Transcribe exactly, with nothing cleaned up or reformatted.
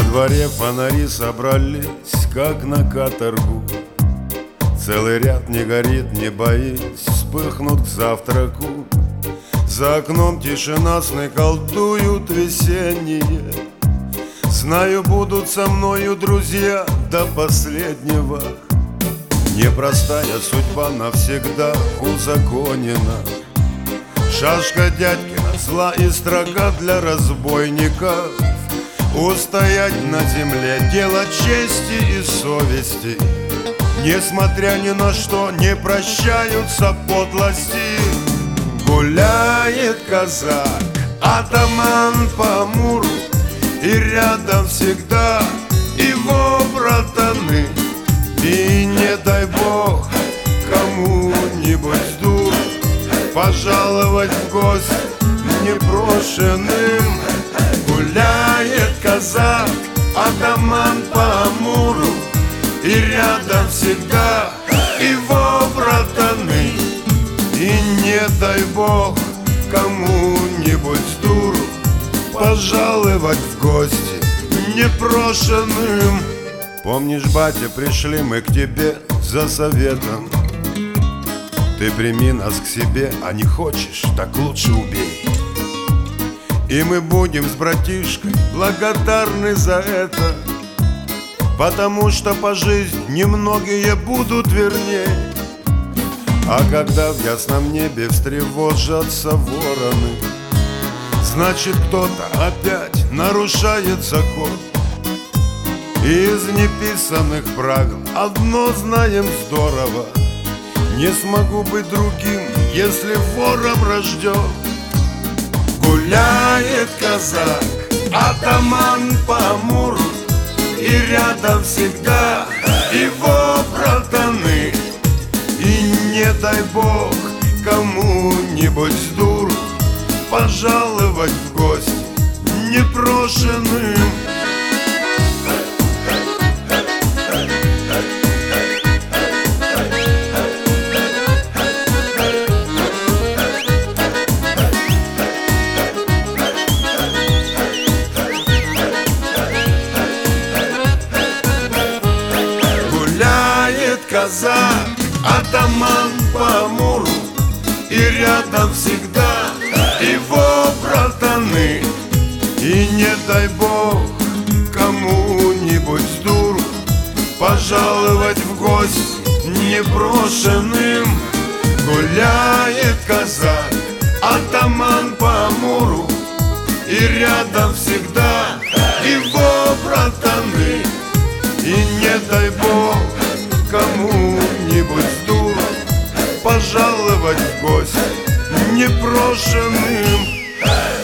дворе фонари собрались, как на каторгу. Целый ряд не горит, не боись, вспыхнут к завтраку. За окном тишина, сны колдуют весенние. Знаю, будут со мною друзья до последнего. Непростая судьба навсегда узаконена. Шашка дядькина, зла и строга для разбойников. Устоять на земле — дело чести и совести. Несмотря ни на что, не прощаются подлости. Гуляет казак, атаман по Амуру, и рядом всегда его братаны. И не дай бог кому-нибудь с дуру пожаловать в гости непрошенным. Гуляет казак, атаман по Амуру, и рядом всегда его братаны. И не дай бог кому-нибудь с дуру пожаловать в гости непрошенным. Помнишь, батя, пришли мы к тебе за советом. Ты прими нас к себе, а не хочешь, так лучше убей. И мы будем с братишкой благодарны за это, потому что по жизни немногие будут верней. А когда в ясном небе встревожатся вороны, значит, кто-то опять нарушает закон. Из неписанных правил одно знаем здорово: не смогу быть другим, если вором рожден. Гуляет казак, атаман по Амуру, и рядом всегда его братаны. И не дай бог кому-нибудь с дуру пожаловать в гости непрошенным. Гуляет казак, атаман по Амуру, и рядом всегда его братаны. И не дай бог кому-нибудь с дуру пожаловать в гости непрошенным. Гуляет казак, атаман по Амуру, и рядом всегда его братаны. И не дай бог кому-нибудь с дуру пожаловать в гости непрошенным.